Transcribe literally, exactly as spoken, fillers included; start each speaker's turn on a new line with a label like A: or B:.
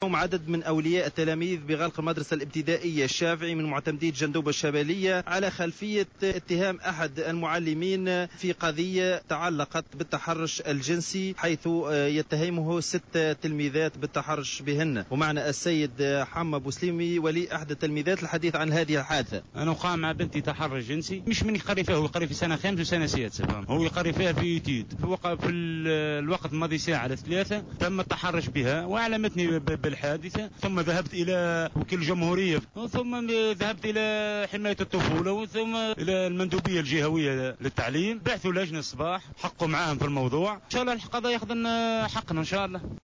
A: اليوم عدد من أولياء التلاميذ بغلق المدرسة الابتدائية الشافعي من معتمدي جندوبة الشمالية على خلفية اتهام أحد المعلمين في قضية تعلقت بالتحرش الجنسي، حيث يتهمه ست تلميذات بالتحرش بهن. ومعنا السيد حمى بوسليمي ولي أحد التلميذات الحديث عن هذه الحادثة.
B: أنا وقع مع بنتي تحرش جنسي، مش من يقري فيها، هو يقري في سنة خامس وسنة سادسة، هو يقري فيها في يتيد. وقع في الوقت الماضي ساعة ثلاثة تم التحرش بها وأعلمتني بالحادثة، ثم ذهبت إلى وكيل الجمهورية، ثم ذهبت إلى حماية الطفولة، ثم إلى المندوبية الجهوية للتعليم. بعثوا لجنة الصباح حقوا معاهم في الموضوع، إن شاء الله القضاء ياخذ حقنا إن شاء الله.